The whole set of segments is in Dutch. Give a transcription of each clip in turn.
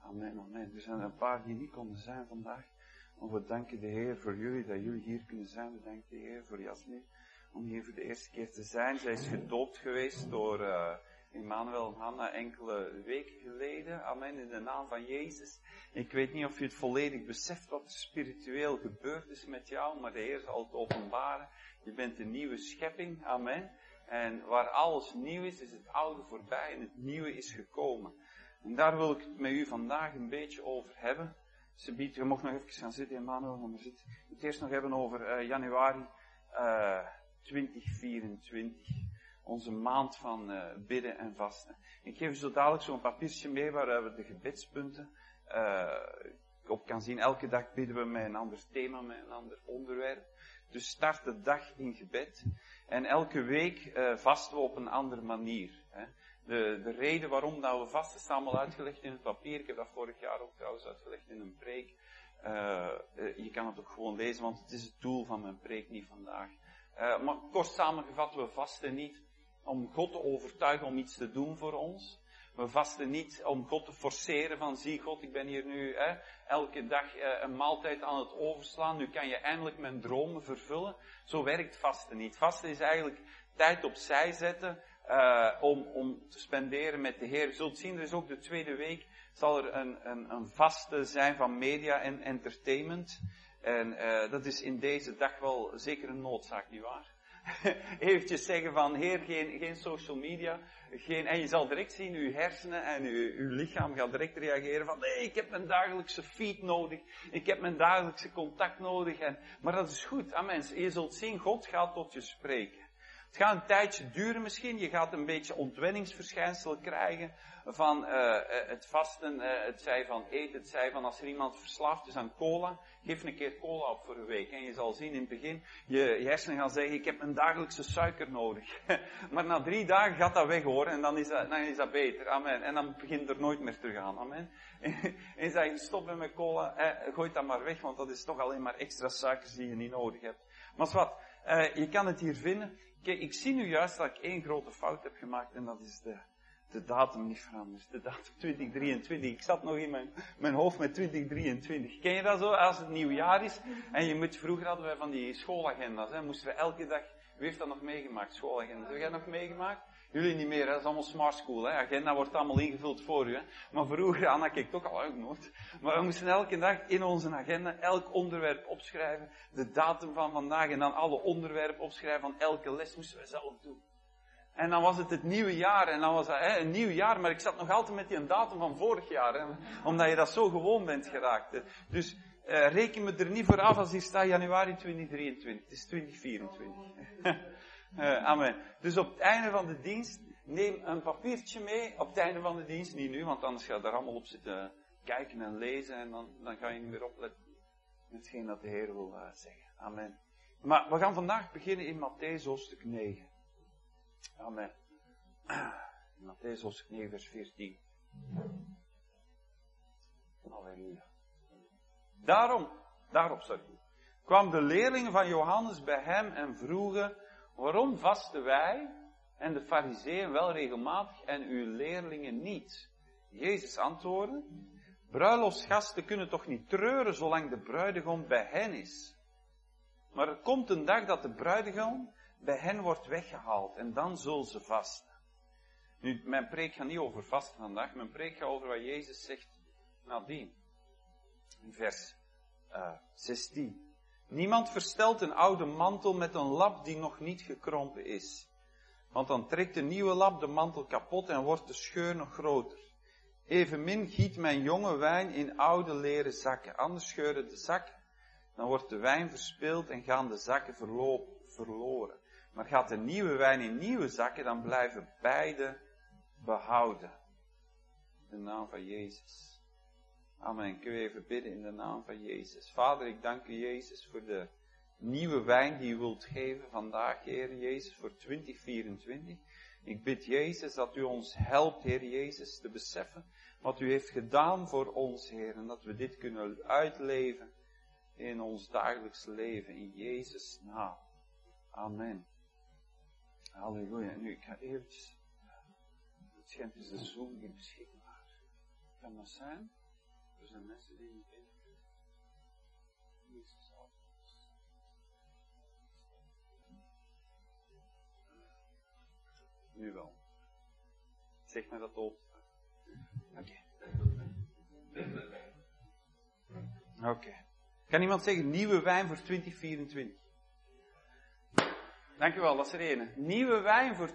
Amen, amen. Er zijn een paar die niet konden zijn vandaag. Maar we danken de Heer voor jullie, dat jullie hier kunnen zijn. We danken de Heer voor Jasmin, om hier voor de eerste keer te zijn. Zij is gedoopt geweest door Emmanuel en Hanna enkele weken geleden. Amen, in de naam van Jezus. Ik weet niet of je het volledig beseft wat er spiritueel gebeurd is met jou, maar de Heer zal het openbaren. Je bent een nieuwe schepping, amen. En waar alles nieuw is, is het oude voorbij en het nieuwe is gekomen. En daar wil ik het met u vandaag een beetje over hebben. Subiet, je mag nog even gaan zitten, Emmanuel, maar zit. Ik wil het eerst nog hebben over januari 2024. Onze maand van bidden en vasten. Ik geef u zo dadelijk zo'n papiertje mee waar we de gebedspunten op kan zien. Elke dag bidden we met een ander thema, met een ander onderwerp. Dus start de dag in gebed. En elke week vasten we op een andere manier. Hè. De reden waarom dat we vasten staat allemaal uitgelegd in het papier. Ik heb dat vorig jaar ook trouwens uitgelegd in een preek. Je kan het ook gewoon lezen, want het is het doel van mijn preek, niet vandaag. Maar kort samengevat, we vasten niet om God te overtuigen om iets te doen voor ons. We vasten niet om God te forceren van, zie God, ik ben hier nu elke dag een maaltijd aan het overslaan. Nu kan je eindelijk mijn dromen vervullen. Zo werkt vasten niet. Vasten is eigenlijk tijd opzij zetten om te spenderen met de Heer. Je zult zien, er is ook de tweede week, zal er een vaste zijn van media en entertainment. En dat is in deze dag wel zeker een noodzaak, nietwaar? Eventjes zeggen van, Heer, geen social media, en je zal direct zien, uw hersenen en uw lichaam gaat direct reageren van, nee, ik heb mijn dagelijkse feed nodig, ik heb mijn dagelijkse contact nodig, maar dat is goed, amen. Je zult zien, God gaat tot je spreken. Het gaat een tijdje duren misschien, je gaat een beetje ontwenningsverschijnselen krijgen van het vasten, het zij van eten, het zij van als er iemand verslaafd is aan cola, geef een keer cola op voor een week. En je zal zien in het begin, je hersenen gaan zeggen, ik heb mijn dagelijkse suiker nodig. Maar na 3 dagen gaat dat weg hoor, en dan is dat beter, amen. En dan begint er nooit meer terug aan, amen. En zeg je, stop met cola, gooi dat maar weg, want dat is toch alleen maar extra suikers die je niet nodig hebt. Maar wat, je kan het hier vinden. Kijk, ik zie nu juist dat ik 1 grote fout heb gemaakt en dat is de datum niet veranderd. De datum 2023. Ik zat nog in mijn hoofd met 2023. Ken je dat zo? Als het nieuwjaar is en vroeger hadden wij van die schoolagenda's, moesten we elke dag, wie heeft dat nog meegemaakt, schoolagenda's? Heb jij dat nog meegemaakt? Jullie niet meer, hè? Dat is allemaal smart school, hè? Agenda wordt allemaal ingevuld voor u, hè? Maar vroeger, Anna keek toch al uit nooit. Maar we moesten elke dag in onze agenda elk onderwerp opschrijven, de datum van vandaag en dan alle onderwerpen opschrijven van elke les moesten we zelf doen. En dan was het nieuwe jaar en dan was dat een nieuw jaar, maar ik zat nog altijd met die datum van vorig jaar, hè? Omdat je dat zo gewoon bent geraakt. Hè? Dus reken me er niet voor af als hier staat januari 2023, het is 2024. Amen. Dus op het einde van de dienst, neem een papiertje mee. Op het einde van de dienst, niet nu, want anders ga je daar allemaal op zitten kijken en lezen. En dan ga je niet meer opletten met hetgeen dat de Heer wil zeggen. Amen. Maar we gaan vandaag beginnen in Mattheüs hoofdstuk 9. Amen. Mattheüs hoofdstuk 9 vers 14. Halleluja. Daarop kwam de leerlingen van Johannes bij hem en vroegen, waarom vasten wij en de farizeeën wel regelmatig en uw leerlingen niet? Jezus antwoordde, bruiloftsgasten kunnen toch niet treuren zolang de bruidegom bij hen is. Maar er komt een dag dat de bruidegom bij hen wordt weggehaald en dan zullen ze vasten. Nu, mijn preek gaat niet over vasten vandaag, mijn preek gaat over wat Jezus zegt nadien. In vers 16. Niemand verstelt een oude mantel met een lap die nog niet gekrompen is. Want dan trekt de nieuwe lap de mantel kapot en wordt de scheur nog groter. Evenmin giet men jonge wijn in oude leren zakken. Anders scheuren de zakken. Dan wordt de wijn verspild en gaan de zakken verloren. Maar gaat de nieuwe wijn in nieuwe zakken, dan blijven beide behouden. In de naam van Jezus. Amen. Kun je even bidden in de naam van Jezus. Vader, ik dank u, Jezus, voor de nieuwe wijn die u wilt geven vandaag, Heer Jezus, voor 2024. Ik bid, Jezus, dat u ons helpt, Heer Jezus, te beseffen wat u heeft gedaan voor ons, Heer. En dat we dit kunnen uitleven in ons dagelijks leven, in Jezus' naam. Amen. Halleluja. En nu, ik ga eventjes, het schijnt is de Zoom niet beschikbaar. Kan dat zijn? Er zijn mensen die niet weten. Nu wel. Zeg maar dat op. Oké. Kan iemand zeggen, nieuwe wijn voor 2024? Dankjewel, dat is er ene. Nieuwe wijn voor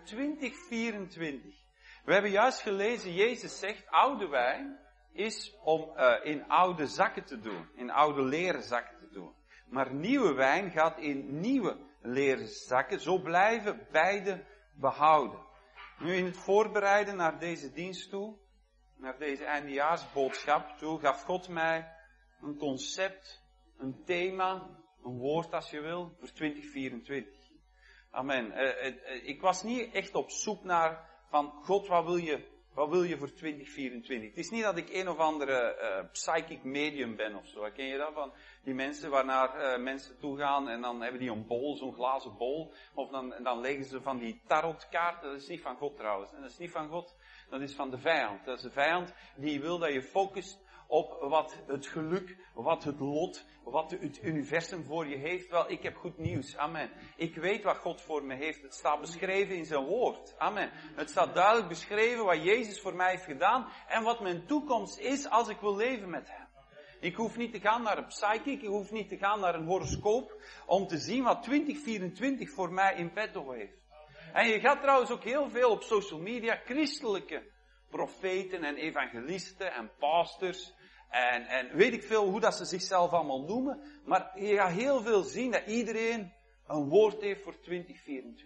2024. We hebben juist gelezen, Jezus zegt, oude wijn is om in oude zakken te doen. In oude leren zakken te doen. Maar nieuwe wijn gaat in nieuwe leren zakken. Zo blijven beide behouden. Nu in het voorbereiden naar deze dienst toe, naar deze eindejaarsboodschap toe, gaf God mij een concept, een thema, een woord als je wil, voor 2024. Amen. Ik was niet echt op zoek naar, van God, wat wil je voor 2024? Het is niet dat ik een of andere psychic medium ben of zo. Ken je dat? Van die mensen waarnaar mensen toe gaan en dan hebben die een bol, zo'n glazen bol. Of dan leggen ze van die tarotkaarten. Dat is niet van God trouwens. Dat is niet van God. Dat is van de vijand. Dat is de vijand die wil dat je focust op wat het geluk, wat het lot, wat het universum voor je heeft. Wel, ik heb goed nieuws. Amen. Ik weet wat God voor me heeft. Het staat beschreven in zijn woord. Amen. Het staat duidelijk beschreven wat Jezus voor mij heeft gedaan en wat mijn toekomst is als ik wil leven met hem. Ik hoef niet te gaan naar een psychic, ik hoef niet te gaan naar een horoscoop om te zien wat 2024 voor mij in petto heeft. En je gaat trouwens ook heel veel op social media christelijke profeten en evangelisten en pastors en weet ik veel hoe dat ze zichzelf allemaal noemen. Maar je gaat heel veel zien dat iedereen een woord heeft voor 2024.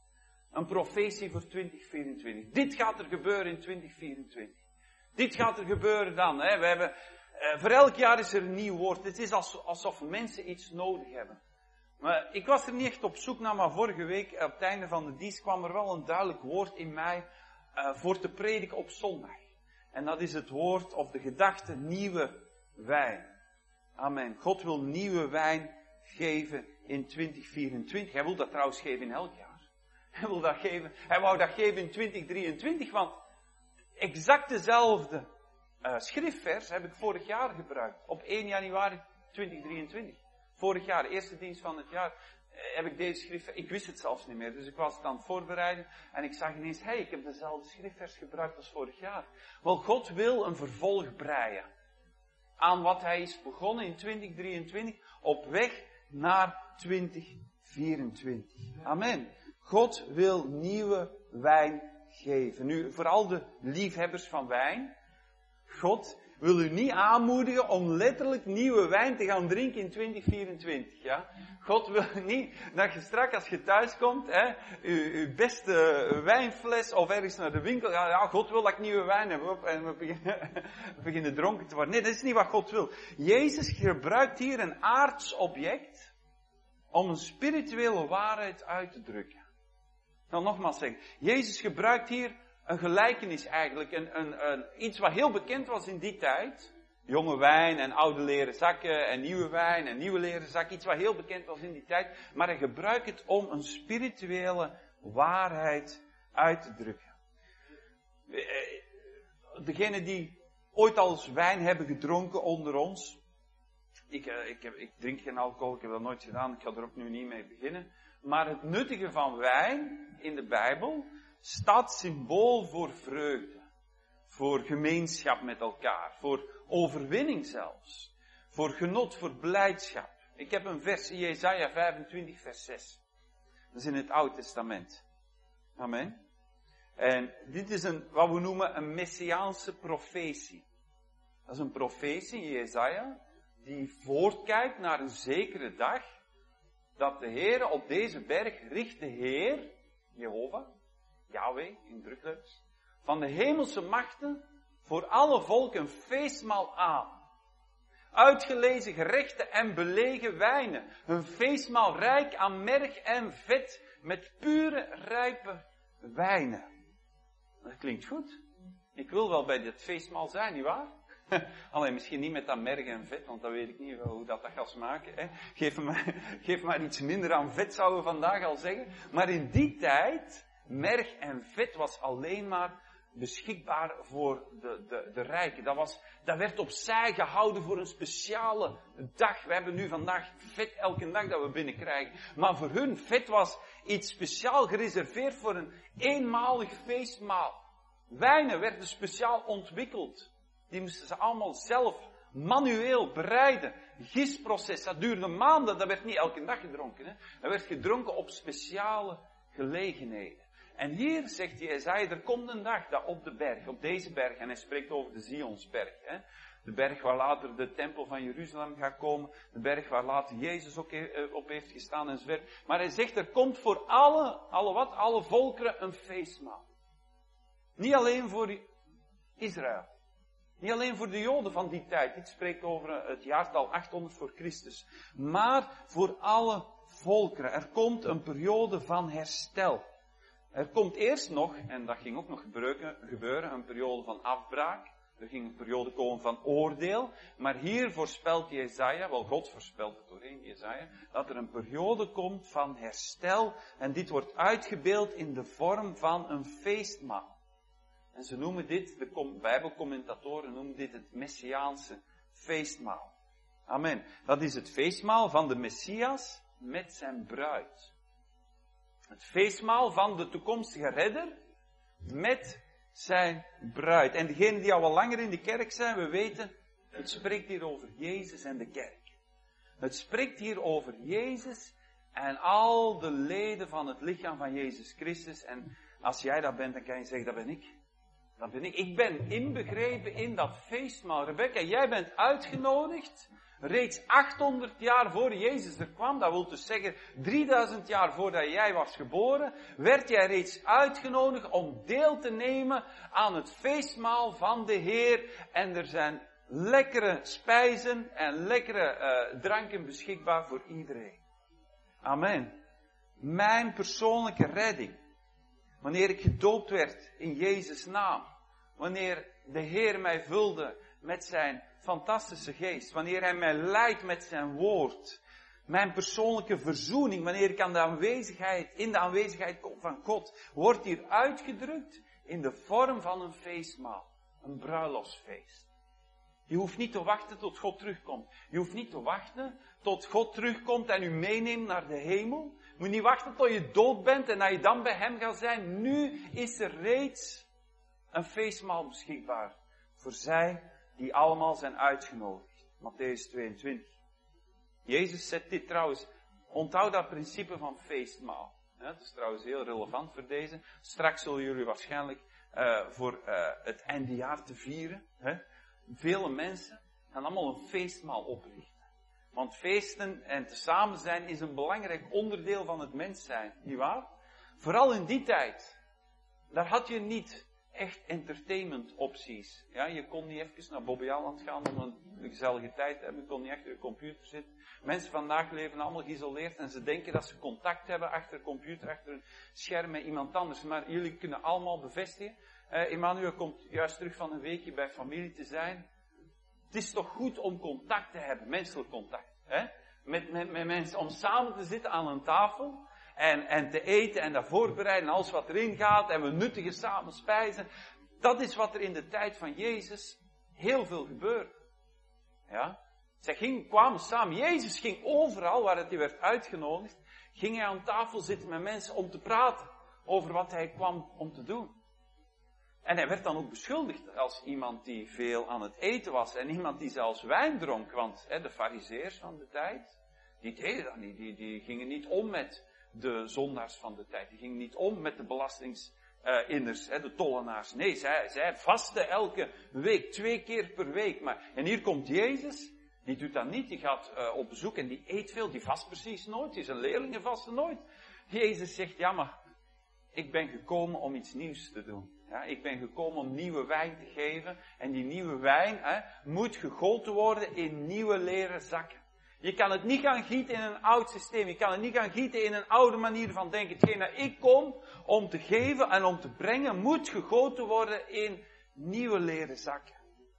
Een profetie voor 2024. Dit gaat er gebeuren in 2024. Dit gaat er gebeuren dan. Hè. We hebben, voor elk jaar is er een nieuw woord. Het is alsof mensen iets nodig hebben. Maar ik was er niet echt op zoek naar, maar vorige week op het einde van de dienst kwam er wel een duidelijk woord in mij voor te prediken op zondag. En dat is het woord of de gedachte nieuwe wijn. Amen. God wil nieuwe wijn geven in 2024. Hij wil dat trouwens geven in elk jaar. Hij wil dat geven. Hij wou dat geven in 2023, want exact dezelfde schriftvers heb ik vorig jaar gebruikt. Op 1 januari 2023. Vorig jaar, de eerste dienst van het jaar, heb ik deze schriftvers, ik wist het zelfs niet meer, dus ik was het aan het voorbereiden en ik zag ineens, ik heb dezelfde schriftvers gebruikt als vorig jaar. Wel, God wil een vervolg breien aan wat hij is begonnen in 2023 op weg naar 2024. Amen. God wil nieuwe wijn geven. Nu, vooral de liefhebbers van wijn, God wil u niet aanmoedigen om letterlijk nieuwe wijn te gaan drinken in 2024, ja. God wil niet dat je straks als je thuis komt, uw beste wijnfles of ergens naar de winkel, ja, God wil dat ik nieuwe wijn heb, en we beginnen dronken te worden. Nee, dat is niet wat God wil. Jezus gebruikt hier een aards object om een spirituele waarheid uit te drukken. Ik zal nogmaals zeggen, Jezus gebruikt hier een gelijkenis eigenlijk, iets wat heel bekend was in die tijd. Jonge wijn en oude leren zakken en nieuwe wijn en nieuwe leren zakken. Iets wat heel bekend was in die tijd. Maar hij gebruikt het om een spirituele waarheid uit te drukken. Degenen die ooit al eens wijn hebben gedronken onder ons. Ik drink geen alcohol, ik heb dat nooit gedaan, ik ga er ook nu niet mee beginnen. Maar het nuttige van wijn in de Bijbel staat symbool voor vreugde, voor gemeenschap met elkaar, voor overwinning zelfs, voor genot, voor blijdschap. Ik heb een vers in Jesaja 25 vers 6. Dat is in het Oude Testament. Amen. En dit is wat we noemen een messiaanse profetie. Dat is een profetie in Jesaja die voortkijkt naar een zekere dag dat de Heer op deze berg richt de Heer, Jehovah, Yahweh in drukletters, van de hemelse machten voor alle volken een feestmaal aan. Uitgelezen gerechten en belegen wijnen. Een feestmaal rijk aan merg en vet met pure rijpe wijnen. Dat klinkt goed. Ik wil wel bij dit feestmaal zijn, nietwaar? Alleen misschien niet met dat merg en vet, want dan weet ik niet hoe dat gaat smaken. Hè? Geef maar iets minder aan vet, zouden we vandaag al zeggen. Maar in die tijd, merg en vet was alleen maar beschikbaar voor de rijken. Dat werd opzij gehouden voor een speciale dag. We hebben nu vandaag vet elke dag dat we binnenkrijgen. Maar voor hun, vet was iets speciaal gereserveerd voor een eenmalig feestmaal. Wijnen werden speciaal ontwikkeld. Die moesten ze allemaal zelf manueel bereiden. Gistproces, dat duurde maanden. Dat werd niet elke dag gedronken. Hè? Dat werd gedronken op speciale gelegenheden. En hier zegt Jesaja, er komt een dag dat op de berg, op deze berg, en hij spreekt over de Zionsberg. Hè? De berg waar later de tempel van Jeruzalem gaat komen. De berg waar later Jezus ook op heeft gestaan enzovoort. Maar hij zegt, er komt voor alle volkeren een feestmaal. Niet alleen voor Israël. Niet alleen voor de Joden van die tijd. Dit spreekt over het jaartal 800 voor Christus. Maar voor alle volkeren. Er komt een periode van herstel. Er komt eerst nog, en dat ging ook nog gebeuren, een periode van afbraak. Er ging een periode komen van oordeel. Maar hier voorspelt Jesaja, wel God voorspelt het doorheen Jesaja, dat er een periode komt van herstel. En dit wordt uitgebeeld in de vorm van een feestmaal. En ze noemen dit, de Bijbelcommentatoren noemen dit het Messiaanse feestmaal. Amen. Dat is het feestmaal van de Messias met zijn bruid. Het feestmaal van de toekomstige redder met zijn bruid. En degenen die al wat langer in de kerk zijn, we weten, het spreekt hier over Jezus en de kerk. Het spreekt hier over Jezus en al de leden van het lichaam van Jezus Christus. En als jij dat bent, dan kan je zeggen, dat ben ik. Dat ben ik. Ik ben inbegrepen in dat feestmaal. Rebecca, jij bent uitgenodigd. Reeds 800 jaar voor Jezus er kwam, dat wil dus zeggen 3000 jaar voordat jij was geboren, werd jij reeds uitgenodigd om deel te nemen aan het feestmaal van de Heer. En er zijn lekkere spijzen en lekkere dranken beschikbaar voor iedereen. Amen. Mijn persoonlijke redding. Wanneer ik gedoopt werd in Jezus' naam. Wanneer de Heer mij vulde met zijn fantastische geest. Wanneer hij mij leidt met zijn woord. Mijn persoonlijke verzoening. Wanneer ik in de aanwezigheid kom van God. Wordt hier uitgedrukt in de vorm van een feestmaal. Een bruiloftsfeest. Je hoeft niet te wachten tot God terugkomt. Je hoeft niet te wachten tot God terugkomt en u meeneemt naar de hemel. Je moet niet wachten tot je dood bent en dat je dan bij hem gaat zijn. Nu is er reeds een feestmaal beschikbaar. Voor zij die allemaal zijn uitgenodigd. Matthäus 22. Jezus zet dit trouwens, onthoud dat principe van feestmaal. Dat is trouwens heel relevant voor deze. Straks zullen jullie waarschijnlijk voor het eindejaar te vieren. Vele mensen gaan allemaal een feestmaal oprichten. Want feesten en tezamen zijn is een belangrijk onderdeel van het mens zijn. Niet waar? Vooral in die tijd. Daar had je niet echt entertainment opties. Ja, je kon niet even naar Bobby Aland gaan om een gezellige tijd te hebben. Je kon niet achter je computer zitten. Mensen vandaag leven allemaal geïsoleerd en ze denken dat ze contact hebben achter een computer, achter een scherm met iemand anders. Maar jullie kunnen allemaal bevestigen. Emmanuel komt juist terug van een weekje bij familie te zijn. Het is toch goed om contact te hebben, menselijk contact. Hè? Met mensen, om samen te zitten aan een tafel. En te eten en dat voorbereiden en alles wat erin gaat. En we nuttigen samen spijzen. Dat is wat er in de tijd van Jezus heel veel gebeurde. Ja? Zij kwamen samen. Jezus ging overal waar hij werd uitgenodigd. Ging hij aan tafel zitten met mensen om te praten. Over wat hij kwam om te doen. En hij werd dan ook beschuldigd als iemand die veel aan het eten was. En iemand die zelfs wijn dronk. Want de farizeeërs van de tijd, die deden dat niet. Die gingen niet om met de zondaars van de tijd. Die gingen niet om met de belastinginners, de tollenaars. Nee, zij vasten elke week, 2 keer per week. En hier komt Jezus, die doet dat niet. Die gaat op bezoek en die eet veel. Die vast precies nooit. Die zijn leerlingen vasten nooit. Jezus zegt, ja maar, ik ben gekomen om iets nieuws te doen. Ja, ik ben gekomen om nieuwe wijn te geven. En die nieuwe wijn moet gegoten worden in nieuwe leren zakken. Je kan het niet gaan gieten in een oud systeem. Je kan het niet gaan gieten in een oude manier van denken. Hetgeen dat ik kom om te geven en om te brengen, moet gegoten worden in nieuwe leren zakken.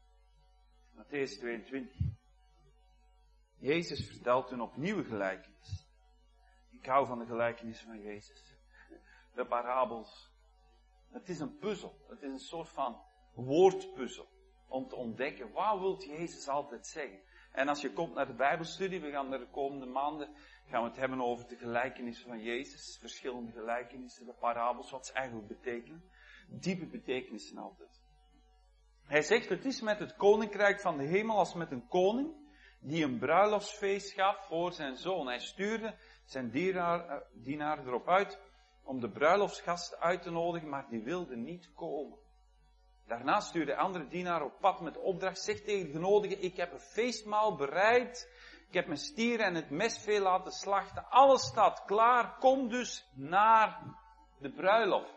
Matthäus 22. Jezus vertelt een opnieuw gelijkenis. Ik hou van de gelijkenissen van Jezus. De parabels. Het is een puzzel. Het is een soort van woordpuzzel. Om te ontdekken, wat wil Jezus altijd zeggen? En als je komt naar de Bijbelstudie, we gaan de komende maanden, gaan we het hebben over de gelijkenissen van Jezus. Verschillende gelijkenissen, de parabels, wat ze eigenlijk betekenen. Diepe betekenissen altijd. Hij zegt, het is met het koninkrijk van de hemel als met een koning die een bruiloftsfeest gaf voor zijn zoon. Hij stuurde zijn dienaar erop uit om de bruiloftsgasten uit te nodigen, maar die wilden niet komen. Daarna stuurde de andere dienaar op pad met de opdracht, zeg tegen de genodigen, ik heb een feestmaal bereid, ik heb mijn stieren en het mesvee laten slachten, alles staat klaar, kom dus naar de bruiloft.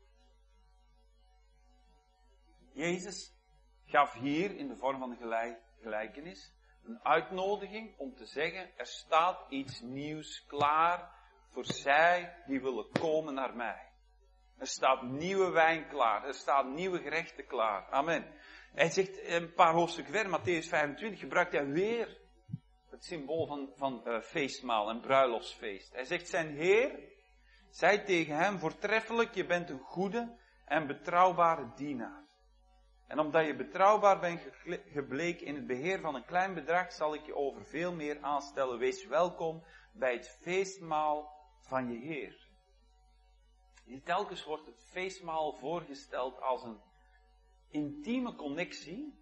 Jezus gaf hier in de vorm van een gelijkenis een uitnodiging om te zeggen, er staat iets nieuws klaar voor zij die willen komen naar mij. Er staat nieuwe wijn klaar, er staan nieuwe gerechten klaar. Amen. Hij zegt een paar hoofdstukken verder, Mattheüs 25, gebruikt hij weer het symbool van feestmaal en bruiloftsfeest. Hij zegt, zijn Heer zei tegen hem, voortreffelijk, je bent een goede en betrouwbare dienaar. En omdat je betrouwbaar bent gebleken in het beheer van een klein bedrag, zal ik je over veel meer aanstellen. Wees welkom bij het feestmaal van je Heer. Hier telkens wordt het feestmaal voorgesteld als een intieme connectie,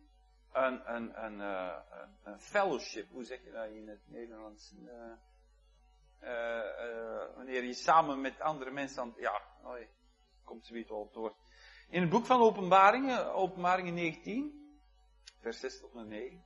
een fellowship, hoe zeg je dat in het Nederlands? Wanneer je samen met andere mensen komt zoiets wel op het woord. In het boek van Openbaringen 19, vers 6 tot en 9.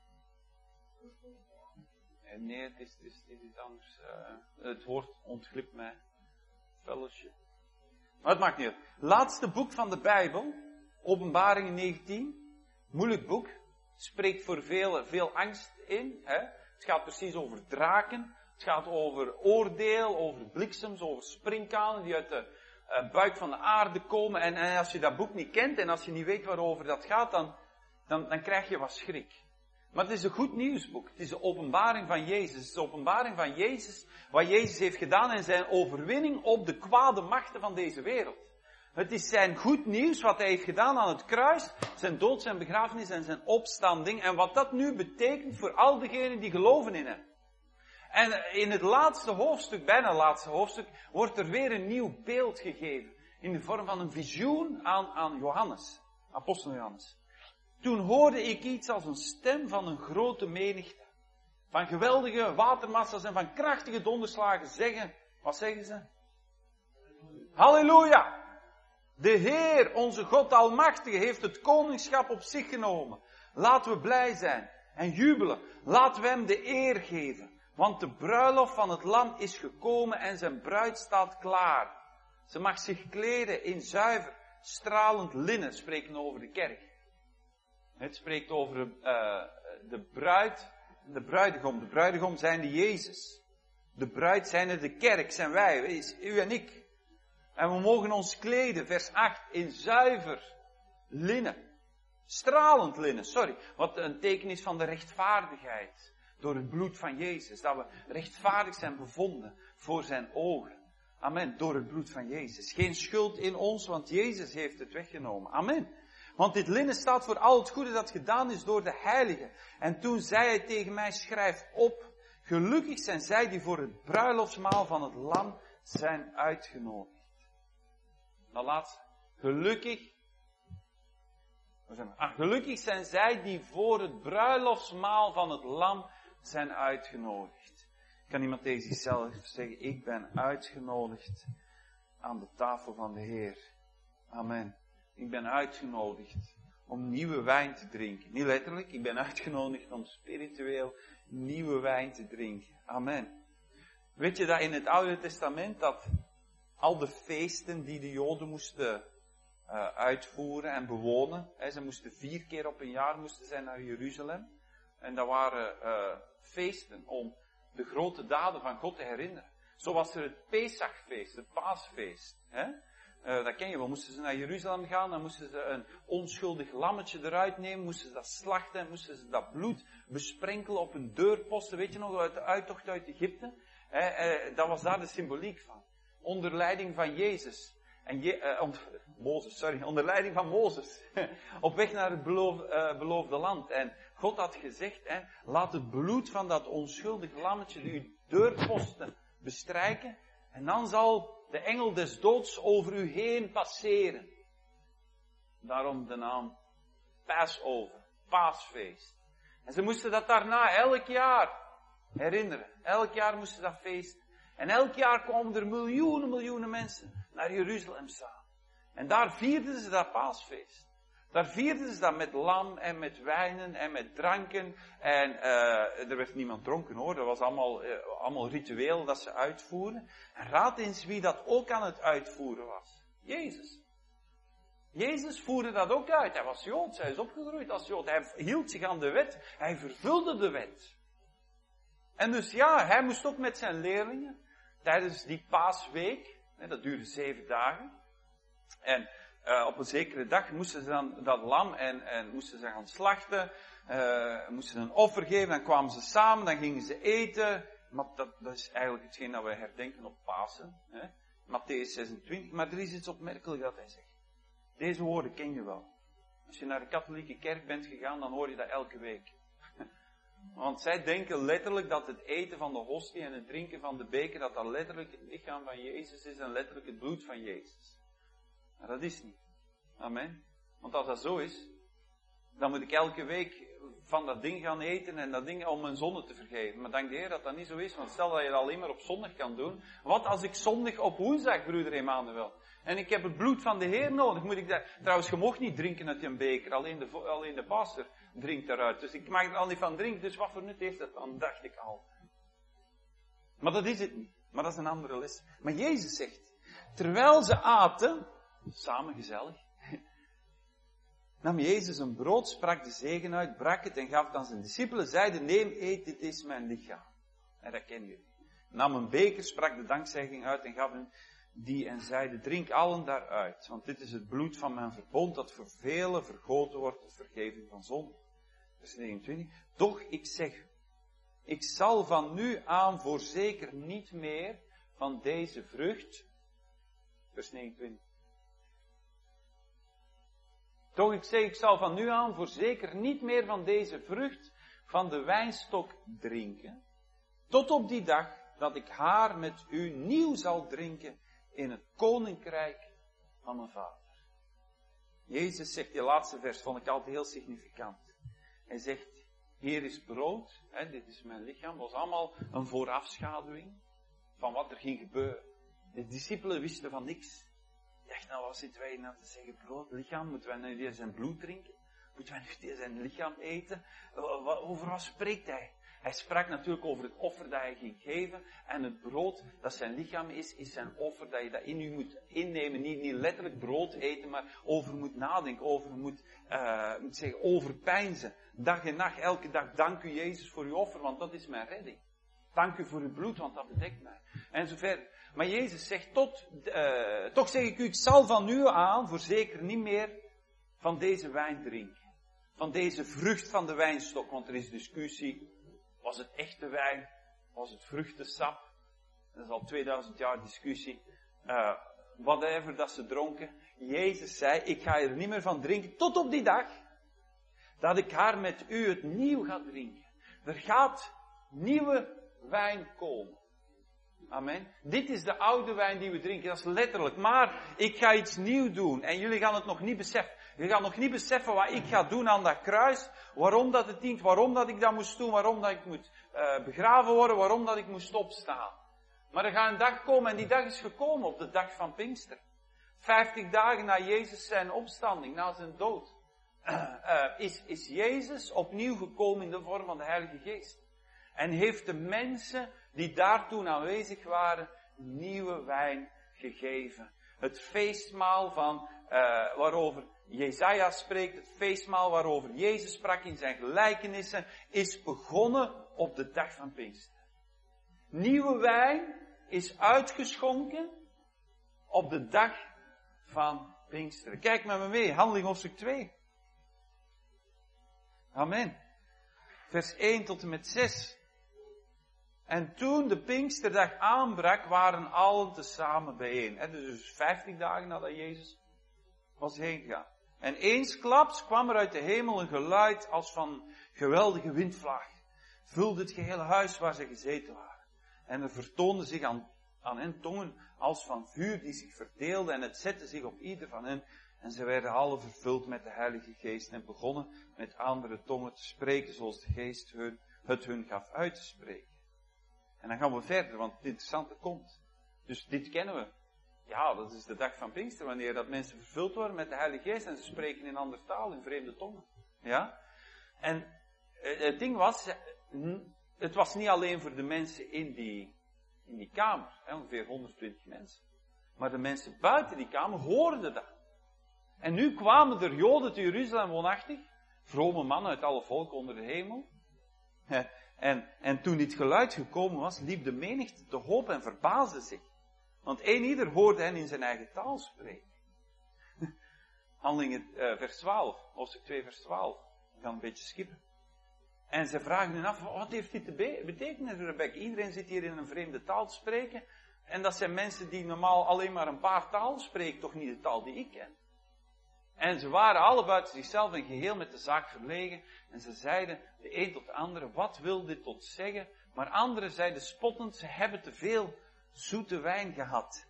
Nee, het is iets anders. Het woord ontglipt mij. Fellowship. Maar het maakt niet uit. Laatste boek van de Bijbel, Openbaringen 19. Moeilijk boek. Spreekt voor veel angst in. Hè? Het gaat precies over draken. Het gaat over oordeel, over bliksems, over springkanen die uit de buik van de aarde komen. En als je dat boek niet kent en als je niet weet waarover dat gaat, dan krijg je wat schrik. Maar het is een goed nieuwsboek. Het is de openbaring van Jezus. Het is de openbaring van Jezus, wat Jezus heeft gedaan en zijn overwinning op de kwade machten van deze wereld. Het is zijn goed nieuws wat hij heeft gedaan aan het kruis, zijn dood, zijn begrafenis en zijn opstanding. En wat dat nu betekent voor al diegenen die geloven in hem. En in het laatste hoofdstuk, bijna het laatste hoofdstuk, wordt er weer een nieuw beeld gegeven. In de vorm van een visioen aan Johannes, apostel Johannes. Toen hoorde ik iets als een stem van een grote menigte. Van geweldige watermassa's en van krachtige donderslagen zeggen. Wat zeggen ze? Halleluja! De Heer, onze God Almachtige, heeft het koningschap op zich genomen. Laten we blij zijn en jubelen. Laten we hem de eer geven. Want de bruiloft van het lam is gekomen en zijn bruid staat klaar. Ze mag zich kleden in zuiver, stralend linnen, spreken over de kerk. Het spreekt over de bruid en de bruidegom. De bruidegom zijn de Jezus. De bruid zijn de kerk, zijn wij, is u en ik. En we mogen ons kleden, vers 8, in zuiver linnen. Stralend linnen, wat een teken is van de rechtvaardigheid. Door het bloed van Jezus. Dat we rechtvaardig zijn bevonden voor zijn ogen. Amen, door het bloed van Jezus. Geen schuld in ons, want Jezus heeft het weggenomen. Amen. Want dit linnen staat voor al het goede dat gedaan is door de Heilige. En toen zei hij tegen mij, schrijf op. Gelukkig zijn zij die voor het bruiloftsmaal van het lam zijn uitgenodigd. Dan laatste. Gelukkig zijn zij die voor het bruiloftsmaal van het lam zijn uitgenodigd. Kan iemand tegen zichzelf zeggen, ik ben uitgenodigd aan de tafel van de Heer. Amen. Ik ben uitgenodigd om nieuwe wijn te drinken. Niet letterlijk, ik ben uitgenodigd om spiritueel nieuwe wijn te drinken. Amen. Weet je dat in het Oude Testament dat al de feesten die de Joden moesten uitvoeren en bewonen, ze moesten 4 keer op een jaar naar Jeruzalem. En dat waren feesten om de grote daden van God te herinneren. Zo was er het Pesachfeest, het Paasfeest. Dat ken je wel. Moesten ze naar Jeruzalem gaan, dan moesten ze een onschuldig lammetje eruit nemen, moesten ze dat slachten en moesten ze dat bloed besprenkelen op hun deurposten. Weet je nog, uit de uittocht uit Egypte? Dat was daar de symboliek van. Onder leiding van Jezus. Onder leiding van Mozes. Op weg naar het beloofde land. En God had gezegd, laat het bloed van dat onschuldige lammetje uw deurposten bestrijken. En dan zal de engel des doods over u heen passeren. Daarom de naam Passover, paasfeest. En ze moesten dat daarna elk jaar herinneren. Elk jaar moesten ze dat feesten. En elk jaar kwamen er miljoenen mensen naar Jeruzalem samen. En daar vierden ze dat paasfeest. Daar vierden ze dat met lam en met wijnen en met dranken. En er werd niemand dronken hoor. Dat was allemaal ritueel dat ze uitvoerden. En raad eens wie dat ook aan het uitvoeren was. Jezus. Jezus voerde dat ook uit. Hij was Joods. Hij is opgegroeid als Jood. Hij hield zich aan de wet. Hij vervulde de wet. En dus ja, hij moest ook met zijn leerlingen. Tijdens die paasweek. Dat duurde 7 dagen. En op een zekere dag moesten ze dan dat lam en moesten ze gaan slachten. Moesten een offer geven. Dan kwamen ze samen. Dan gingen ze eten. Maar dat is eigenlijk hetgeen dat we herdenken op Pasen. Mattheüs 26. Maar er is iets opmerkelijks dat hij zegt. Deze woorden ken je wel. Als je naar de katholieke kerk bent gegaan, dan hoor je dat elke week. Want zij denken letterlijk dat het eten van de hostie en het drinken van de beker, dat letterlijk het lichaam van Jezus is en letterlijk het bloed van Jezus. Maar dat is niet. Amen. Want als dat zo is, dan moet ik elke week van dat ding gaan eten en dat ding om mijn zonde te vergeven. Maar dank de Heer dat dat niet zo is, want stel dat je dat alleen maar op zondag kan doen. Wat als ik zondig op woensdag, broeder Emmanuel? En ik heb het bloed van de Heer nodig. Moet ik dat... Trouwens, je mocht niet drinken uit een beker. Alleen de pastor drinkt daaruit. Dus ik mag er al niet van drinken. Dus wat voor nut heeft dat dan? Dacht ik al. Maar dat is het niet. Maar dat is een andere les. Maar Jezus zegt, terwijl ze aten, samen gezellig, nam Jezus een brood, sprak de zegen uit, brak het en gaf het aan zijn discipelen. Zeide, neem, eet, dit is mijn lichaam. En dat kennen jullie. Nam een beker, sprak de dankzegging uit en gaf hem die en zeide, drink allen daaruit. Want dit is het bloed van mijn verbond dat voor velen vergoten wordt tot vergeving van zonde. Vers 29. Doch ik zeg, ik zal van nu aan voorzeker niet meer van deze vrucht. Vers 29. Toch ik zeg, ik zal van nu aan voorzeker niet meer van deze vrucht van de wijnstok drinken. Tot op die dag dat ik haar met u nieuw zal drinken in het koninkrijk van mijn vader. Jezus zegt, die laatste vers vond ik altijd heel significant. Hij zegt, hier is brood, dit is mijn lichaam. Dat was allemaal een voorafschaduwing van wat er ging gebeuren. De discipelen wisten van niks. Ik dacht, nou wat zitten wij nou te zeggen, brood, lichaam, moeten wij nu zijn bloed drinken? Moeten wij nu zijn lichaam eten? Over wat spreekt hij? Hij sprak natuurlijk over het offer dat hij ging geven. En het brood dat zijn lichaam is zijn offer dat je dat in u moet innemen. Niet letterlijk brood eten, maar over moet nadenken. Over moet zeggen, overpeinzen. Dag en nacht, elke dag, dank u Jezus voor uw offer, want dat is mijn redding. Dank u voor uw bloed, want dat bedekt mij. En zo verder. Maar Jezus zegt, toch zeg ik u, ik zal van nu aan voorzeker niet meer van deze wijn drinken. Van deze vrucht van de wijnstok, want er is discussie. Was het echte wijn? Was het vruchtensap? Dat is al 2000 jaar discussie. Whatever dat ze dronken. Jezus zei, ik ga er niet meer van drinken tot op die dag dat ik haar met u het nieuw ga drinken. Er gaat nieuwe wijn komen. Amen. Dit is de oude wijn die we drinken. Dat is letterlijk. Maar ik ga iets nieuws doen. En jullie gaan het nog niet beseffen. Jullie gaan nog niet beseffen wat ik ga doen aan dat kruis. Waarom dat het dient. Waarom dat ik dat moest doen. Waarom dat ik moet begraven worden. Waarom dat ik moest opstaan. Maar er gaat een dag komen. En die dag is gekomen op de dag van Pinkster. 50 dagen na Jezus zijn opstanding. Na zijn dood. Is Jezus opnieuw gekomen in de vorm van de Heilige Geest. En heeft de mensen die daar toen aanwezig waren, nieuwe wijn gegeven. Het feestmaal waarover Jesaja spreekt, het feestmaal waarover Jezus sprak in zijn gelijkenissen, is begonnen op de dag van Pinkster. Nieuwe wijn is uitgeschonken op de dag van Pinkster. Kijk met me mee, Handelingen hoofdstuk 2. Amen. Vers 1 tot en met 6. En toen de Pinksterdag aanbrak, waren allen tezamen bijeen. Dus 50 dagen nadat Jezus was heen gegaan. En eensklaps kwam er uit de hemel een geluid als van geweldige windvlaag. Vulde het gehele huis waar ze gezeten waren. En er vertoonden zich aan hen tongen als van vuur die zich verdeelden. En het zette zich op ieder van hen. En ze werden alle vervuld met de Heilige Geest. En begonnen met andere tongen te spreken zoals de Geest het hun gaf uit te spreken. En dan gaan we verder, want het interessante komt. Dus dit kennen we. Ja, dat is de dag van Pinkster, wanneer dat mensen vervuld worden met de Heilige Geest en ze spreken in andere taal, in vreemde tongen. Ja? En het ding was, het was niet alleen voor de mensen in die kamer, ongeveer 120 mensen. Maar de mensen buiten die kamer hoorden dat. En nu kwamen er Joden te Jeruzalem woonachtig, vrome mannen uit alle volken onder de hemel. En toen dit geluid gekomen was, liep de menigte te hoop en verbaasde zich. Want ieder hoorde hen in zijn eigen taal spreken. Handelingen vers 12, hoofdstuk 2 vers 12. We gaan een beetje skippen. En ze vragen hun af, wat heeft dit te betekenen, Rebecca? Iedereen zit hier in een vreemde taal te spreken. En dat zijn mensen die normaal alleen maar een paar talen spreken, toch niet de taal die ik ken. En ze waren alle buiten zichzelf en geheel met de zaak verlegen. En ze zeiden de een tot de andere, wat wil dit tot zeggen? Maar anderen zeiden spottend, ze hebben te veel zoete wijn gehad.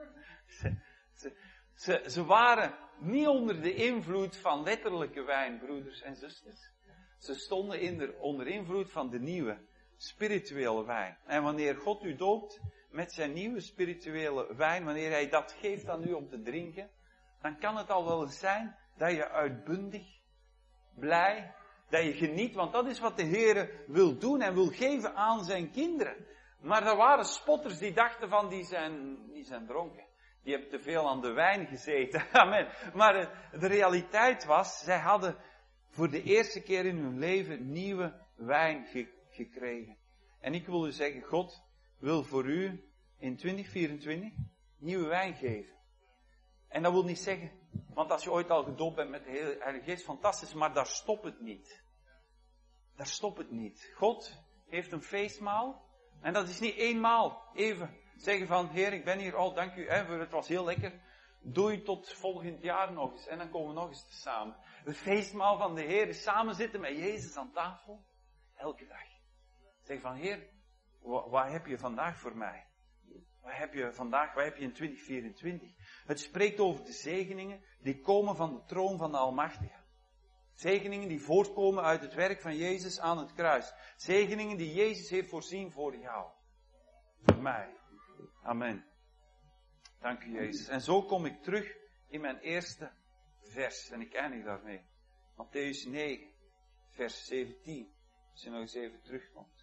Ze waren niet onder de invloed van letterlijke wijn, broeders en zusters. Ze stonden onder invloed van de nieuwe, spirituele wijn. En wanneer God u doopt met zijn nieuwe spirituele wijn, wanneer hij dat geeft aan u om te drinken, dan kan het al wel eens zijn dat je uitbundig, blij, dat je geniet, want dat is wat de Heere wil doen en wil geven aan zijn kinderen. Maar er waren spotters die dachten van, die zijn dronken. Die hebben te veel aan de wijn gezeten. Amen. Maar de realiteit was, zij hadden voor de eerste keer in hun leven nieuwe wijn gekregen. En ik wil u zeggen, God wil voor u in 2024 nieuwe wijn geven. En dat wil niet zeggen, want als je ooit al gedoopt bent met de Heilige Geest, fantastisch, maar daar stopt het niet. Daar stopt het niet. God heeft een feestmaal. En dat is niet eenmaal even zeggen van, Heer, ik ben hier, oh dank u, het was heel lekker. Doei tot volgend jaar nog eens. En dan komen we nog eens samen. Het feestmaal van de Heer is samen zitten met Jezus aan tafel. Elke dag. Zeg van, Heer, wat heb je vandaag voor mij? Wat heb je vandaag, wat heb je in 2024? Het spreekt over de zegeningen die komen van de troon van de Almachtige. Zegeningen die voortkomen uit het werk van Jezus aan het kruis. Zegeningen die Jezus heeft voorzien voor jou. Voor mij. Amen. Dank u Jezus. En zo kom ik terug in mijn eerste vers. En ik eindig daarmee. Mattheüs 9, vers 17. Als je nog eens even terugkomt.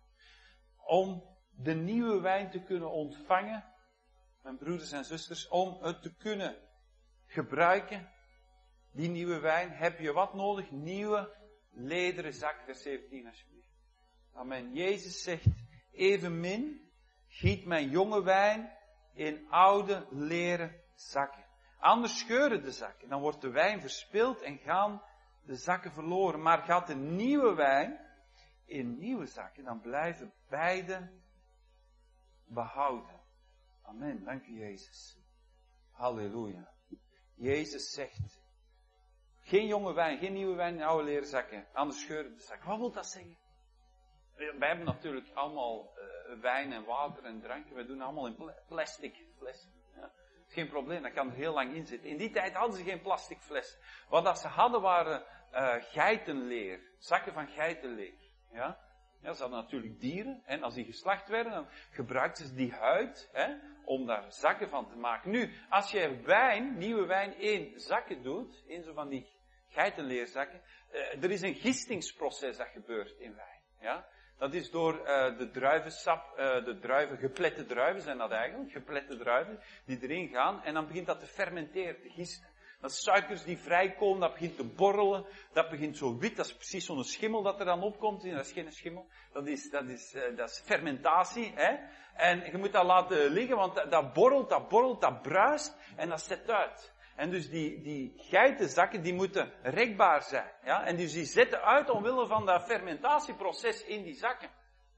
Om de nieuwe wijn te kunnen ontvangen, mijn broeders en zusters, om het te kunnen gebruiken, die nieuwe wijn, heb je wat nodig? Nieuwe lederen zak, vers 17 alsjeblieft. Amen. Jezus zegt, evenmin giet mijn jonge wijn in oude leren zakken. Anders scheuren de zakken, dan wordt de wijn verspild en gaan de zakken verloren. Maar gaat de nieuwe wijn in nieuwe zakken, dan blijven beide behouden. Amen. Dank u Jezus. Halleluja. Jezus zegt, geen jonge wijn, geen nieuwe wijn in oude leren zakken, anders scheuren de zakken. Wat wil dat zeggen? Wij hebben natuurlijk allemaal wijn en water en dranken. We doen allemaal in plastic flessen. Ja. Dat is geen probleem, dat kan er heel lang in zitten. In die tijd hadden ze geen plastic fles. Wat dat ze hadden waren geitenleer. Zakken van geitenleer. Ja? Ja, ze hadden natuurlijk dieren. En als die geslacht werden, dan gebruikten ze die huid om daar zakken van te maken. Nu, als je wijn, nieuwe wijn in zakken doet, in zo van die geitenleerzakken, er is een gistingsproces dat gebeurt in wijn. Ja? Dat is door de druivensap, geplette druiven zijn dat eigenlijk, geplette druiven, die erin gaan en dan begint dat te fermenteren, te gisten. Dat is suikers die vrijkomen, dat begint te borrelen, dat begint zo wit, dat is precies zo'n schimmel dat er dan opkomt. Dat is geen schimmel, dat is fermentatie. Hè? En je moet dat laten liggen, want dat borrelt, dat bruist en dat zet uit. En dus die geitenzakken, die moeten rekbaar zijn. Ja? En dus die zetten uit omwille van dat fermentatieproces in die zakken.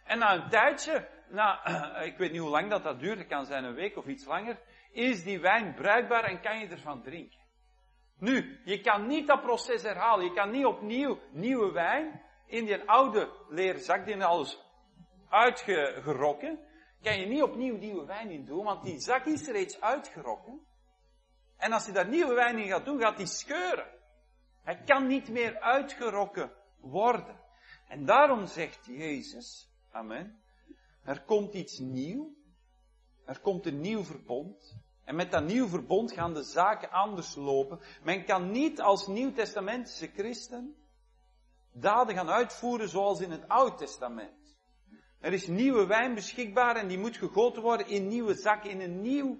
En na een tijdje, ik weet niet hoe lang dat duurt, het kan zijn een week of iets langer, is die wijn bruikbaar en kan je ervan drinken. Nu, je kan niet dat proces herhalen. Je kan niet opnieuw nieuwe wijn in die oude leren zak, die al is uitgerokken, kan je niet opnieuw nieuwe wijn in doen, want die zak is reeds uitgerokken. En als je daar nieuwe wijn in gaat doen, gaat die scheuren. Hij kan niet meer uitgerokken worden. En daarom zegt Jezus, amen, er komt iets nieuw. Er komt een nieuw verbond. En met dat nieuw verbond gaan de zaken anders lopen. Men kan niet als nieuwtestamentische christen daden gaan uitvoeren zoals in het Oude Testament. Er is nieuwe wijn beschikbaar en die moet gegoten worden in nieuwe zakken, in een nieuw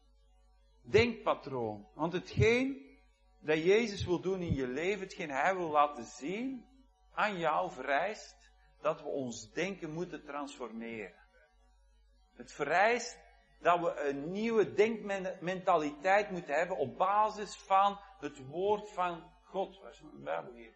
denkpatroon. Want hetgeen dat Jezus wil doen in je leven, hetgeen Hij wil laten zien aan jou, vereist dat we ons denken moeten transformeren. Het vereist dat we een nieuwe denkmentaliteit moeten hebben op basis van het woord van God. Waar is mijn Bijbel hier?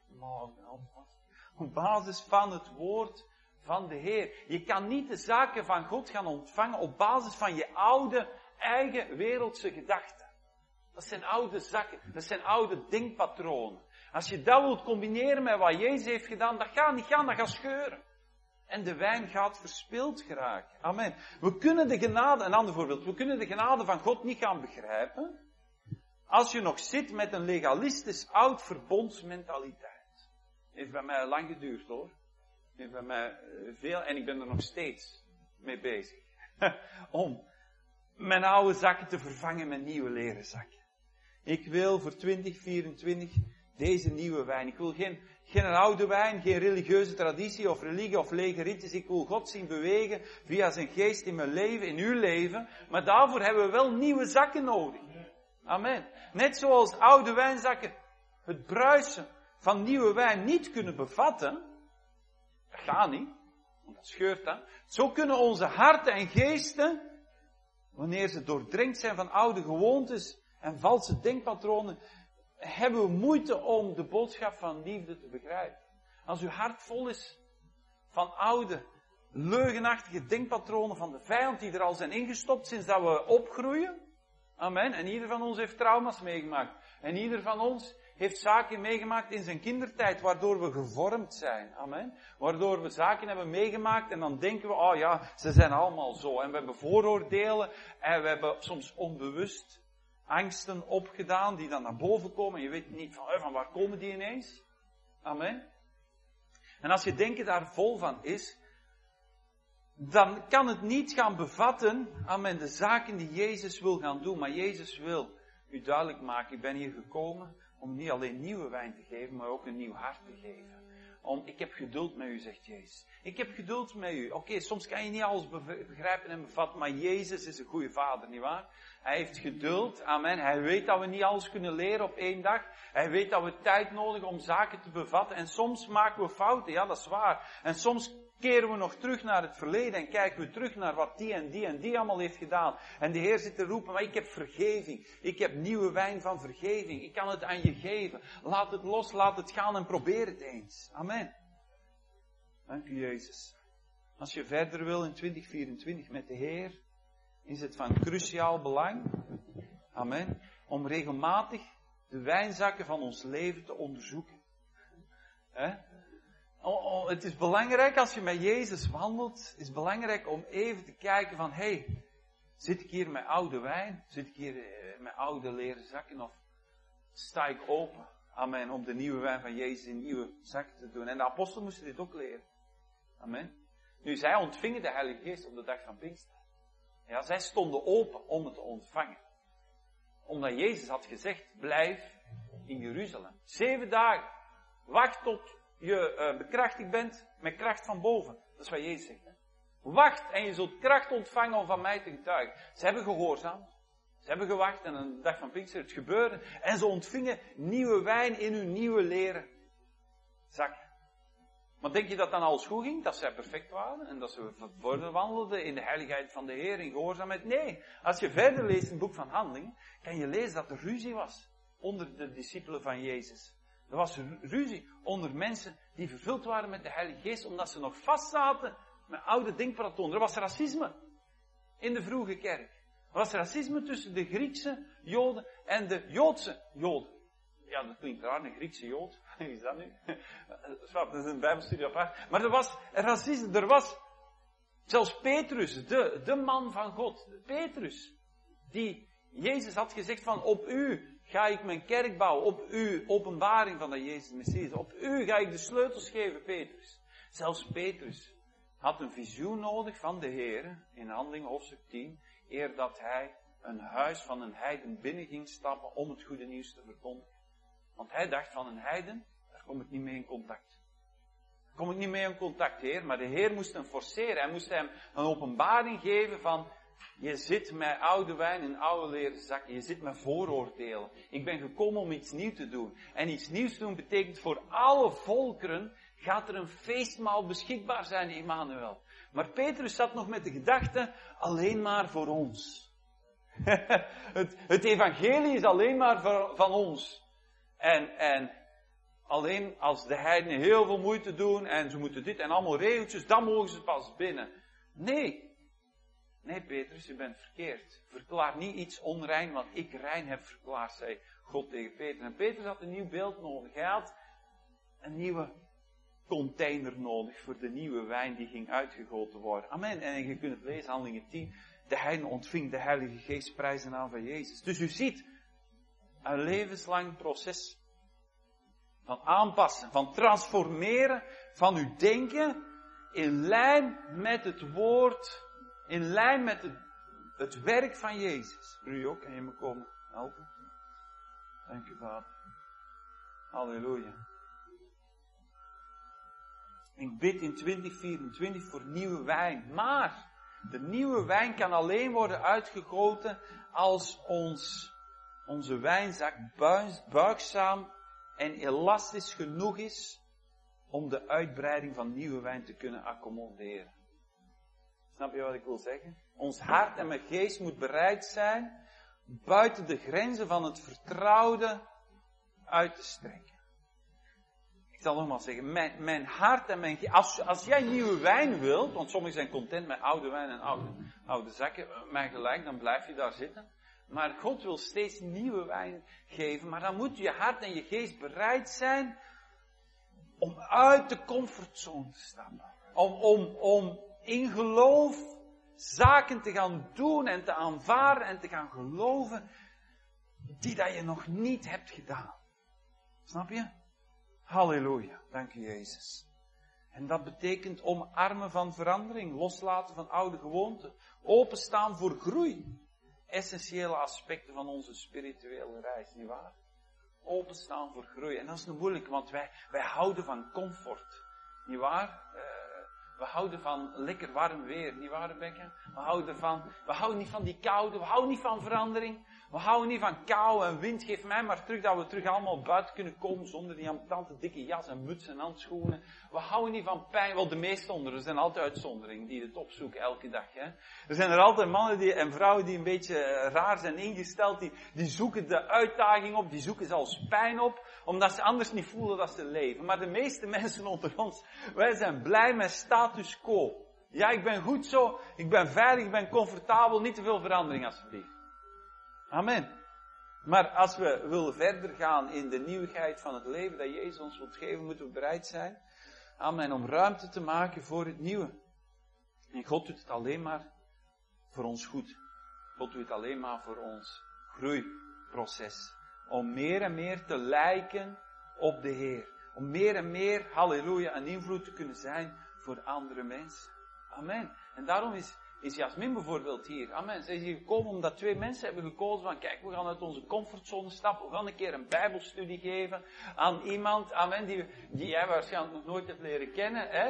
Op basis van het woord van de Heer. Je kan niet de zaken van God gaan ontvangen op basis van je oude, eigen wereldse gedachten. Dat zijn oude zakken, dat zijn oude denkpatronen. Als je dat wilt combineren met wat Jezus heeft gedaan, dat gaat niet gaan, dat gaat scheuren. En de wijn gaat verspild geraken. Amen. We kunnen de genade, een ander voorbeeld, we kunnen de genade van God niet gaan begrijpen als je nog zit met een legalistisch oud verbondsmentaliteit. Heeft bij mij lang geduurd hoor. Heeft bij mij veel, en ik ben er nog steeds mee bezig. Om mijn oude zakken te vervangen met nieuwe leren zakken. Ik wil voor 2024 deze nieuwe wijn. Ik wil geen oude wijn, geen religieuze traditie of religie of lege ritjes. Ik wil God zien bewegen via zijn geest in mijn leven, in uw leven. Maar daarvoor hebben we wel nieuwe zakken nodig. Amen. Net zoals oude wijnzakken het bruisen van nieuwe wijn niet kunnen bevatten. Dat gaat niet, want dat scheurt dan. Zo kunnen onze harten en geesten, wanneer ze doordrenkt zijn van oude gewoontes en valse denkpatronen, hebben we moeite om de boodschap van liefde te begrijpen. Als uw hart vol is van oude, leugenachtige denkpatronen van de vijand die er al zijn ingestopt sinds dat we opgroeien. Amen. En ieder van ons heeft trauma's meegemaakt. En ieder van ons heeft zaken meegemaakt in zijn kindertijd, waardoor we gevormd zijn. Amen. Waardoor we zaken hebben meegemaakt en dan denken we, oh ja, ze zijn allemaal zo. En we hebben vooroordelen en we hebben soms onbewust angsten opgedaan die dan naar boven komen. En je weet niet van waar komen die ineens. Amen. En als je denken daar vol van is, dan kan het niet gaan bevatten, amen, de zaken die Jezus wil gaan doen. Maar Jezus wil u duidelijk maken, ik ben hier gekomen om niet alleen nieuwe wijn te geven, maar ook een nieuw hart te geven. Ik heb geduld met u, zegt Jezus. Ik heb geduld met u. Oké, soms kan je niet alles begrijpen en bevatten, maar Jezus is een goede vader, nietwaar? Hij heeft geduld, amen. Hij weet dat we niet alles kunnen leren op één dag. Hij weet dat we tijd nodig hebben om zaken te bevatten. En soms maken we fouten, ja, dat is waar. En soms keren we nog terug naar het verleden en kijken we terug naar wat die en die en die allemaal heeft gedaan. En de Heer zit te roepen, maar ik heb vergeving. Ik heb nieuwe wijn van vergeving. Ik kan het aan je geven. Laat het los, laat het gaan en probeer het eens. Amen. Dank u, Jezus. Als je verder wil in 2024 met de Heer, is het van cruciaal belang, amen, om regelmatig de wijnzakken van ons leven te onderzoeken. Het is belangrijk als je met Jezus wandelt, het is belangrijk om even te kijken van, zit ik hier met oude wijn? Zit ik hier met oude leren zakken? Of sta ik open, amen, om de nieuwe wijn van Jezus in nieuwe zakken te doen? En de apostelen moesten dit ook leren. Amen. Nu, zij ontvingen de Heilige Geest op de dag van Pinkster. Ja, zij stonden open om het te ontvangen. Omdat Jezus had gezegd, blijf in Jeruzalem. 7 dagen. Wacht tot je bekrachtigd bent met kracht van boven. Dat is wat Jezus zegt. Hè? Wacht en je zult kracht ontvangen om van mij te getuigen. Ze hebben gehoorzaamd. Ze hebben gewacht en een dag van Pinkster het gebeurde. En ze ontvingen nieuwe wijn in hun nieuwe leren zakken. Maar denk je dat dan alles goed ging? Dat zij perfect waren? En dat ze verder wandelden in de heiligheid van de Heer, in gehoorzaamheid? Nee. Als je verder leest in het boek van Handelingen, kan je lezen dat er ruzie was onder de discipelen van Jezus. Er was ruzie onder mensen die vervuld waren met de Heilige Geest, omdat ze nog vastzaten Met oude denkpatronen. Er was racisme in de vroege kerk. Er was racisme tussen de Griekse Joden en de Joodse Joden. Ja, dat klinkt raar, een Griekse Jood. Wie is dat nu? Dat is een Bijbelstudie apart. Maar er was racisme, er was zelfs Petrus, de man van God. Petrus, die Jezus had gezegd van, op u ga ik mijn kerk bouwen. Op u, openbaring van dat Jezus Messias. Op u ga ik de sleutels geven, Petrus. Zelfs Petrus had een visioen nodig van de Heer, in Handelingen hoofdstuk 10, eer dat hij een huis van een heiden binnen ging stappen om het goede nieuws te verkondigen. Want hij dacht van een heiden, daar kom ik niet mee in contact. Daar kom ik niet mee in contact, Heer. Maar de Heer moest hem forceren. Hij moest hem een openbaring geven van, je zit met oude wijn in oude leren zakken. Je zit met vooroordelen. Ik ben gekomen om iets nieuws te doen. En iets nieuws doen betekent voor alle volkeren, gaat er een feestmaal beschikbaar zijn, Immanuel. Maar Petrus zat nog met de gedachte, alleen maar voor ons. Het evangelie is alleen maar van ons. En alleen als de heidenen heel veel moeite doen en ze moeten dit en allemaal regeltjes, dan mogen ze pas binnen. Nee, Petrus, je bent verkeerd. Verklaar niet iets onrein, wat ik rein heb verklaard, zei God tegen Petrus. En Petrus had een nieuw beeld nodig. Hij had een nieuwe container nodig voor de nieuwe wijn die ging uitgegoten worden. Amen. En je kunt het lezen, Handelingen 10. De heiden ontving de Heilige Geest, prijs en naam van Jezus. Dus u ziet, een levenslang proces van aanpassen, van transformeren van uw denken in lijn met het woord, in lijn met het werk van Jezus. Voor u ook, kan je me komen helpen? Dank u, Vader. Halleluja. Ik bid in 2024 voor nieuwe wijn. Maar de nieuwe wijn kan alleen worden uitgegoten als onze wijnzak buigzaam en elastisch genoeg is om de uitbreiding van nieuwe wijn te kunnen accommoderen. Snap je wat ik wil zeggen? Ons hart en mijn geest moet bereid zijn buiten de grenzen van het vertrouwde uit te strekken. Ik zal nog maar zeggen, mijn hart en mijn geest, als jij nieuwe wijn wilt, want sommigen zijn content met oude wijn en oude zakken, mij gelijk, dan blijf je daar zitten. Maar God wil steeds nieuwe wijn geven, maar dan moet je hart en je geest bereid zijn om uit de comfortzone te stappen. Om in geloof zaken te gaan doen en te aanvaarden en te gaan geloven die dat je nog niet hebt gedaan. Snap je? Halleluja, dank u Jezus. En dat betekent omarmen van verandering, loslaten van oude gewoonten, openstaan voor groei. Essentiële aspecten van onze spirituele reis, nietwaar? Openstaan voor groei. En dat is nog moeilijk, want wij houden van comfort, nietwaar? We houden van lekker warm weer, nietwaar Rebecca? We houden niet van die koude, we houden niet van verandering. We houden niet van kou en wind. Geef mij maar terug dat we terug allemaal buiten kunnen komen zonder die ambtante dikke jas en muts en handschoenen. We houden niet van pijn. Wel, de meeste er zijn altijd uitzonderingen die het opzoeken elke dag. Hè? Er zijn er altijd mannen en vrouwen die een beetje raar zijn ingesteld. Die zoeken de uitdaging op. Die zoeken zelfs pijn op. Omdat ze anders niet voelen dat ze leven. Maar de meeste mensen onder ons, wij zijn blij met status quo. Ja, ik ben goed zo. Ik ben veilig, ik ben comfortabel. Niet te veel verandering alsjeblieft. Amen. Maar als we willen verder gaan in de nieuwigheid van het leven dat Jezus ons wilt geven, moeten we bereid zijn. Amen. Om ruimte te maken voor het nieuwe. En God doet het alleen maar voor ons goed. God doet het alleen maar voor ons groeiproces. Om meer en meer te lijken op de Heer. Om meer en meer, halleluja, een invloed te kunnen zijn voor andere mensen. Amen. En daarom is Jasmin bijvoorbeeld hier. Amen. Zij is hier gekomen omdat 2 mensen hebben gekozen van, kijk, we gaan uit onze comfortzone stappen. We gaan een keer een bijbelstudie geven aan iemand, amen, die jij waarschijnlijk nog nooit hebt leren kennen. Hè?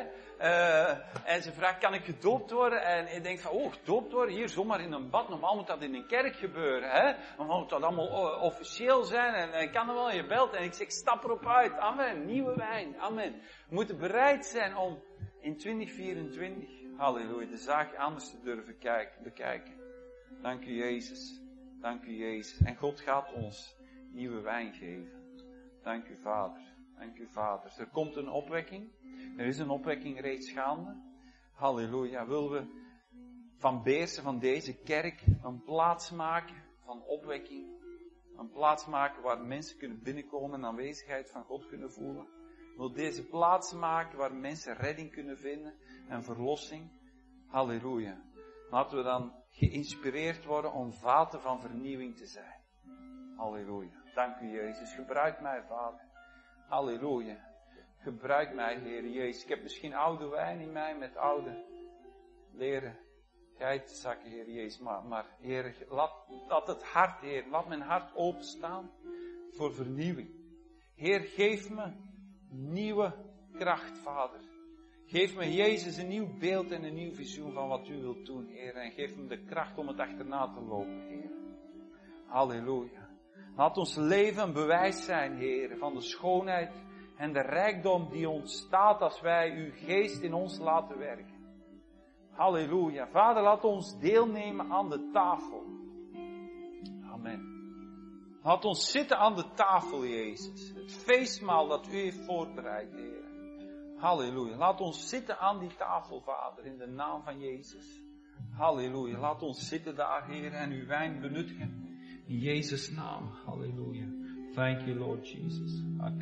En ze vraagt, kan ik gedoopt worden? En ik denk van, gedoopt worden? Hier, zomaar in een bad. Normaal moet dat in een kerk gebeuren. Hè? Normaal moet dat allemaal officieel zijn. En kan er wel, je belt. En ik zeg, stap erop uit. Amen. Nieuwe wijn. Amen. We moeten bereid zijn om in 2024... halleluja, de zaak anders te durven bekijken. Dank u Jezus. Dank u Jezus. En God gaat ons nieuwe wijn geven. Dank u Vader. Dank u Vader. Er komt een opwekking. Er is een opwekking reeds gaande. Halleluja. Willen we van Beersen, van deze kerk, een plaats maken van opwekking. Een plaats maken waar mensen kunnen binnenkomen en de aanwezigheid van God kunnen voelen. Wil deze plaats maken waar mensen redding kunnen vinden en verlossing. Halleluja. Laten we dan geïnspireerd worden om vaten van vernieuwing te zijn. Halleluja. Dank u, Jezus. Gebruik mij, Vader. Halleluja. Gebruik mij, Heer Jezus. Ik heb misschien oude wijn in mij met oude leren geitenzakken, Heer Jezus. Maar Heer, laat het hart, Heer, laat mijn hart openstaan voor vernieuwing. Heer, geef me nieuwe kracht, Vader. Geef me, Jezus, een nieuw beeld en een nieuw visioen van wat u wilt doen, Heer. En geef me de kracht om het achterna te lopen, Heer. Halleluja. Laat ons leven een bewijs zijn, Heer, van de schoonheid en de rijkdom die ontstaat als wij uw geest in ons laten werken. Halleluja. Vader, laat ons deelnemen aan de tafel. Amen. Laat ons zitten aan de tafel, Jezus. Het feestmaal dat u heeft voorbereid, Heer. Halleluja. Laat ons zitten aan die tafel, Vader, in de naam van Jezus. Halleluja. Laat ons zitten daar, Heer, en uw wijn benuttigen. In Jezus' naam. Halleluja. Thank you, Lord Jesus.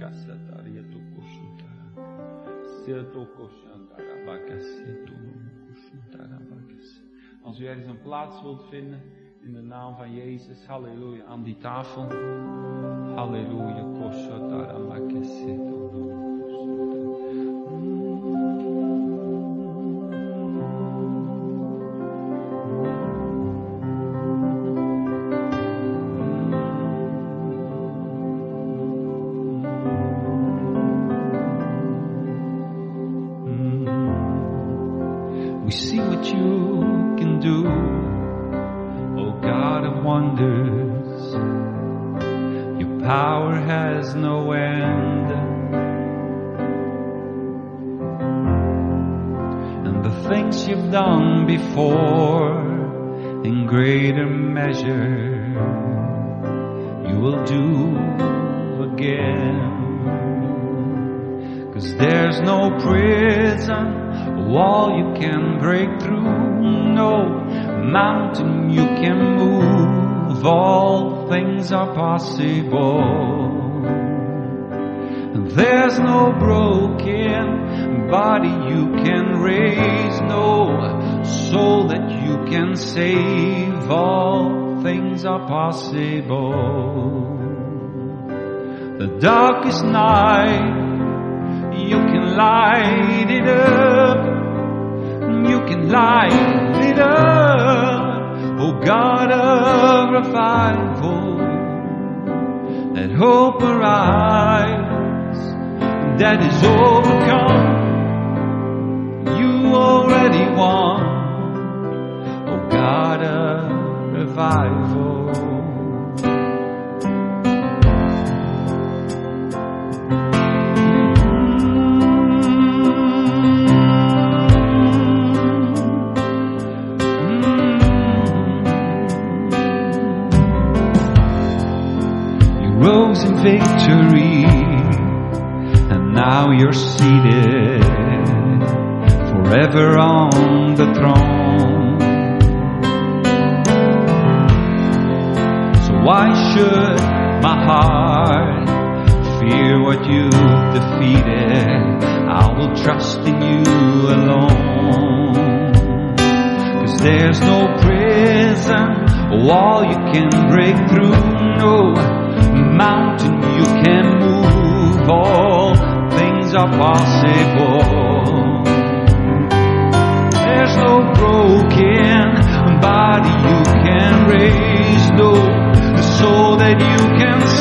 Als u ergens een plaats wilt vinden, in de naam van Jezus, halleluja, aan die tafel. Halleluja. We see what you can do, oh God of wonders. Your power has no end, and the things you've done before, in greater measure, you will do again. 'Cause there's no prison, wall you can break through, no mountain you can move, all things are possible. There's no broken body you can raise, no soul that you can save, all things are possible. The darkest night, you can light it up. You can light it up, oh God of revival. Let hope arise that is overcome. You already won, oh God of revival. Rose in victory, and now you're seated forever on the throne. So why should my heart fear what you've defeated? I will trust in you alone. 'Cause there's no prison, wall you can break through, no mountain you can move, all things are possible. There's no broken body you can raise, no soul that you